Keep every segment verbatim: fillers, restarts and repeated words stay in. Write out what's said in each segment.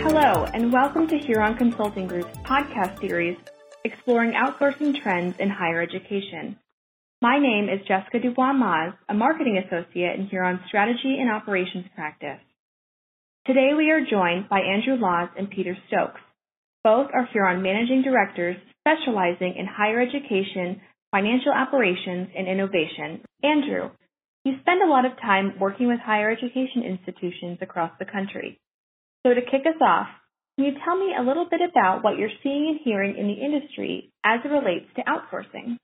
Hello, and welcome to Huron Consulting Group's podcast series, Exploring Outsourcing Trends in Higher Education. My name is Jessica Dubois-Maz, a marketing associate in Huron's Strategy and Operations practice. Today we are joined by Andrew Laws and Peter Stokes. Both are Huron managing directors specializing in higher education, financial operations, and innovation. Andrew, you spend a lot of time working with higher education institutions across the country. So to kick us off, can you tell me a little bit about what you're seeing and hearing in the industry as it relates to outsourcing?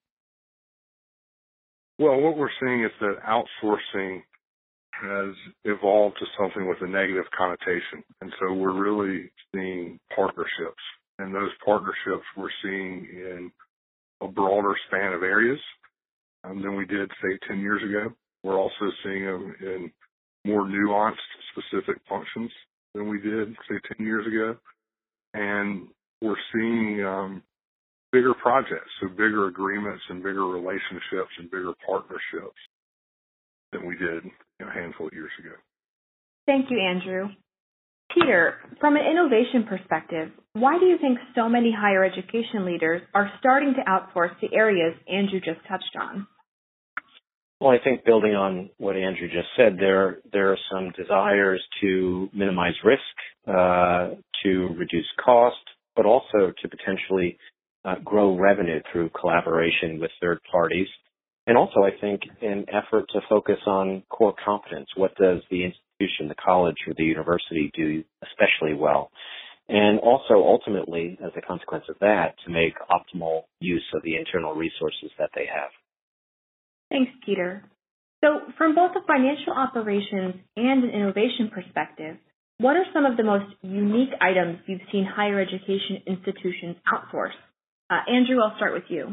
Well, what we're seeing is that outsourcing has evolved to something with a negative connotation. And so we're really seeing partnerships. And those partnerships we're seeing in a broader span of areas um, than we did, say, ten years ago. We're also seeing them in more nuanced, specific functions than we did, say, ten years ago. And we're seeing um, bigger projects, so bigger agreements and bigger relationships and bigger partnerships than we did a handful of years ago. Thank you, Andrew. Peter, from an innovation perspective, why do you think so many higher education leaders are starting to outsource the areas Andrew just touched on? Well, I think building on what Andrew just said, there there are some desires to minimize risk, uh, to reduce cost, but also to potentially uh, grow revenue through collaboration with third parties. And also, I think, an effort to focus on core competence. What does the institution, the college, or the university do especially well? And also, ultimately, as a consequence of that, to make optimal use of the internal resources that they have. Thanks, Peter. So from both a financial operations and an innovation perspective, what are some of the most unique items you've seen higher education institutions outsource? Uh, Andrew, I'll start with you.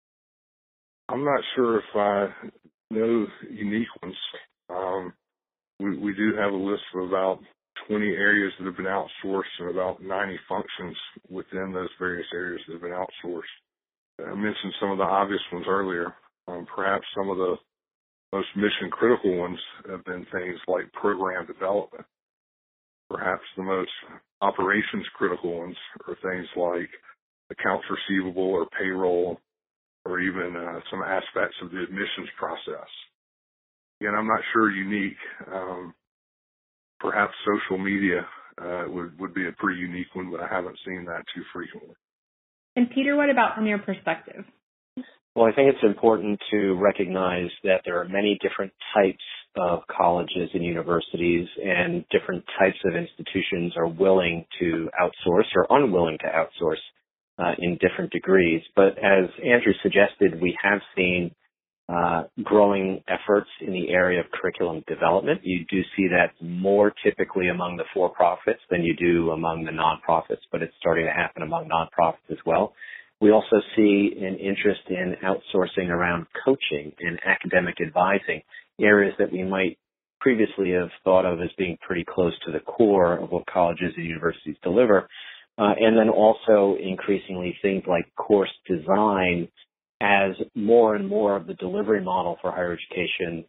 I'm not sure if I know unique ones. Um, we, we do have a list of about twenty areas that have been outsourced and about ninety functions within those various areas that have been outsourced. I mentioned some of the obvious ones earlier. Um, perhaps some of the most mission-critical ones have been things like program development. Perhaps the most operations-critical ones are things like accounts receivable or payroll, or even uh, some aspects of the admissions process. Again, I'm not sure unique. Um, perhaps social media uh, would, would be a pretty unique one, but I haven't seen that too frequently. And Peter, what about from your perspective? Well, I think it's important to recognize that there are many different types of colleges and universities, and different types of institutions are willing to outsource or unwilling to outsource uh, in different degrees. But as Andrew suggested, we have seen uh, growing efforts in the area of curriculum development. You do see that more typically among the for-profits than you do among the nonprofits, but it's starting to happen among nonprofits as well. We also see an interest in outsourcing around coaching and academic advising, areas that we might previously have thought of as being pretty close to the core of what colleges and universities deliver. Uh, and then also increasingly things like course design, as more and more of the delivery model for higher education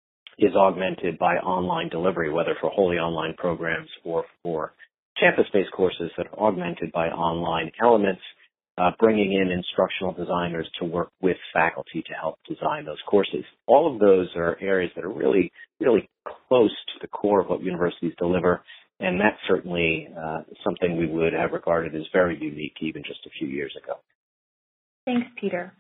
is augmented by online delivery, whether for wholly online programs or for campus-based courses that are augmented by online elements. Uh, bringing in instructional designers to work with faculty to help design those courses. All of those are areas that are really, really close to the core of what universities deliver, and that's certainly uh, something we would have regarded as very unique even just a few years ago. Thanks, Peter.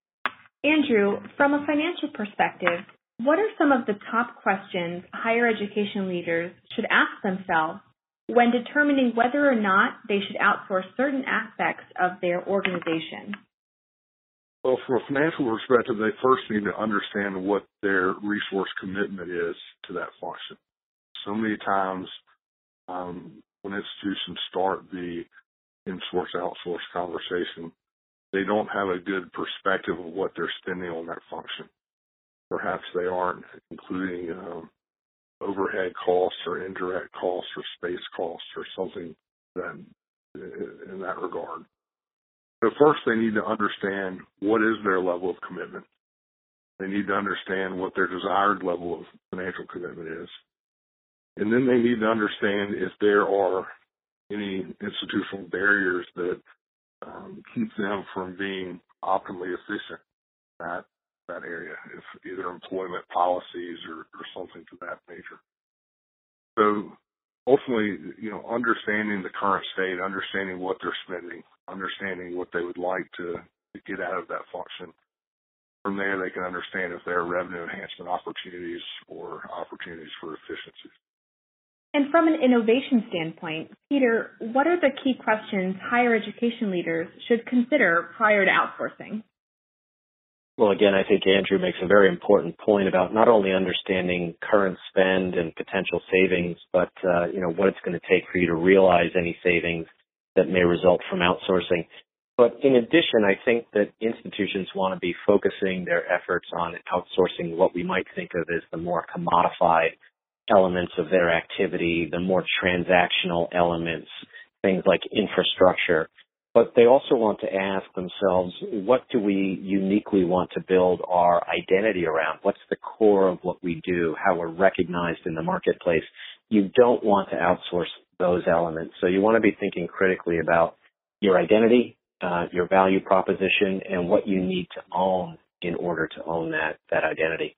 Andrew, from a financial perspective, what are some of the top questions higher education leaders should ask themselves when determining whether or not they should outsource certain aspects of their organization? Well, from a financial perspective, they first need to understand what their resource commitment is to that function. So many times um, when institutions start the in-source, outsource conversation, they don't have a good perspective of what they're spending on that function. Perhaps they aren't including um, overhead costs or indirect costs or space costs or something that, in that regard. So first they need to understand what is their level of commitment. They need to understand what their desired level of financial commitment is. And then they need to understand if there are any institutional barriers that um, keep them from being optimally efficient in that, that area, if either employment policies or, or something to that nature. So ultimately, you know, understanding the current state, understanding what they're spending, understanding what they would like to, to get out of that function. From there, they can understand if there are revenue enhancement opportunities or opportunities for efficiency. And from an innovation standpoint, Peter, what are the key questions higher education leaders should consider prior to outsourcing? Well, again, I think Andrew makes a very important point about not only understanding current spend and potential savings, but, uh, you know, what it's going to take for you to realize any savings that may result from outsourcing. But in addition, I think that institutions want to be focusing their efforts on outsourcing what we might think of as the more commodified elements of their activity, the more transactional elements, things like infrastructure. But they also want to ask themselves, what do we uniquely want to build our identity around? What's the core of what we do, how we're recognized in the marketplace? You don't want to outsource those elements. So you want to be thinking critically about your identity, uh, your value proposition, and what you need to own in order to own that, that identity.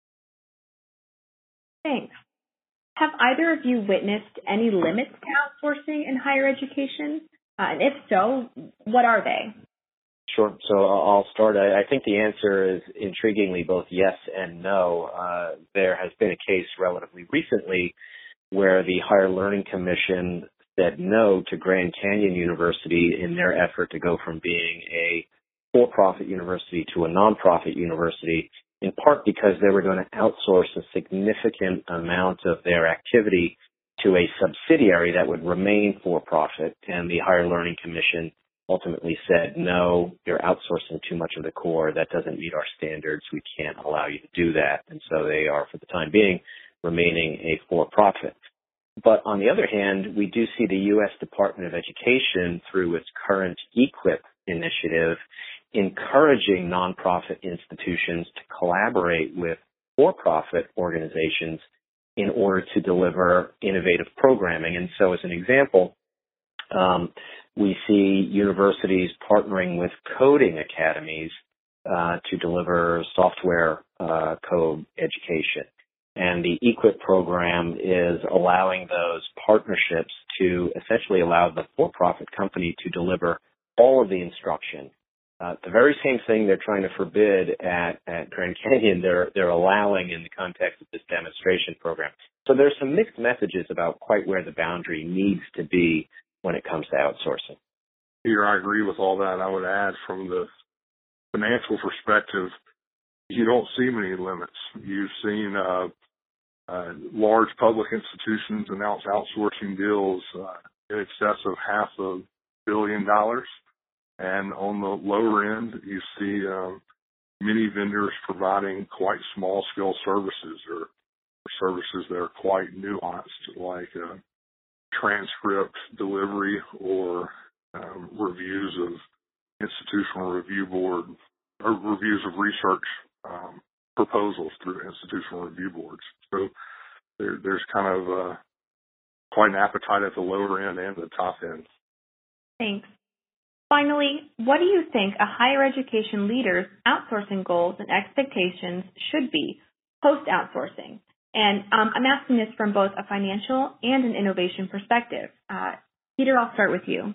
Thanks. Have either of you witnessed any limits to outsourcing in higher education? Uh, and if so, what are they? Sure. So I'll start. I think the answer is intriguingly both yes and no. Uh, there has been a case relatively recently where the Higher Learning Commission said no to Grand Canyon University in their effort to go from being a for-profit university to a nonprofit university, in part because they were going to outsource a significant amount of their activity to a subsidiary that would remain for-profit. And the Higher Learning Commission ultimately said, no, you're outsourcing too much of the core. That doesn't meet our standards. We can't allow you to do that. And so they are, for the time being, remaining a for-profit. But on the other hand, we do see the U S Department of Education, through its current EQIP initiative, encouraging nonprofit institutions to collaborate with for-profit organizations in order to deliver innovative programming. And so as an example, um, we see universities partnering with coding academies uh, to deliver software uh, code education. And the EQIP program is allowing those partnerships to essentially allow the for-profit company to deliver all of the instruction. Uh, the very same thing they're trying to forbid at, at Grand Canyon, they're, they're allowing in the context of this demonstration program. So there's some mixed messages about quite where the boundary needs to be when it comes to outsourcing. Here, I agree with all that. I would add, from the financial perspective, you don't see many limits. You've seen uh, uh, large public institutions announce outsourcing deals uh, in excess of half a billion dollars. And on the lower end, you see um, many vendors providing quite small-scale services or, or services that are quite nuanced, like uh, transcript delivery or um, reviews of institutional review board or reviews of research um, proposals through institutional review boards. So there, there's kind of uh, quite an appetite at the lower end and the top end. Thanks. Finally, what do you think a higher education leader's outsourcing goals and expectations should be post-outsourcing? And um, I'm asking this from both a financial and an innovation perspective. Uh, Peter, I'll start with you.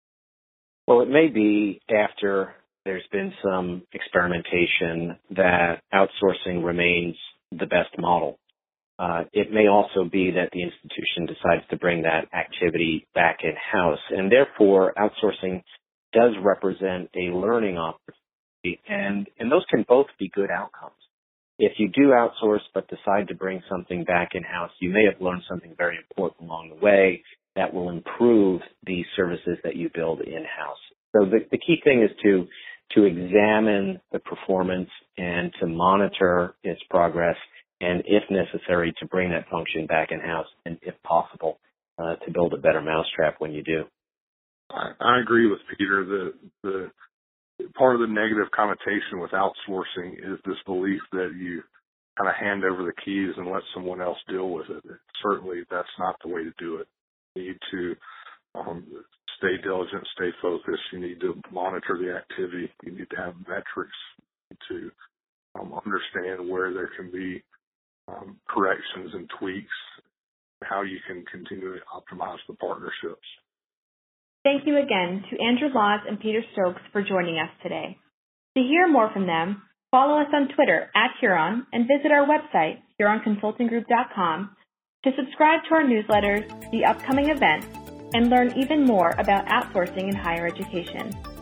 Well, it may be after there's been some experimentation that outsourcing remains the best model. Uh, it may also be that the institution decides to bring that activity back in-house, and therefore outsourcing does represent a learning opportunity, and, and those can both be good outcomes. If you do outsource but decide to bring something back in-house, you may have learned something very important along the way that will improve the services that you build in-house. So the, the key thing is to, to examine the performance and to monitor its progress, and if necessary, to bring that function back in-house, and if possible, uh, to build a better mousetrap when you do. I, I agree with Peter. The, the part of the negative connotation with outsourcing is this belief that you kind of hand over the keys and let someone else deal with it. Certainly, that's not the way to do it. You need to um, stay diligent, stay focused. You need to monitor the activity. You need to have metrics to um, understand where there can be um, corrections and tweaks, how you can continue to optimize the partnerships. Thank you again to Andrew Laws and Peter Stokes for joining us today. To hear more from them, follow us on Twitter at Huron and visit our website, huron consulting group dot com, to subscribe to our newsletters, the upcoming events, and learn even more about outsourcing in higher education.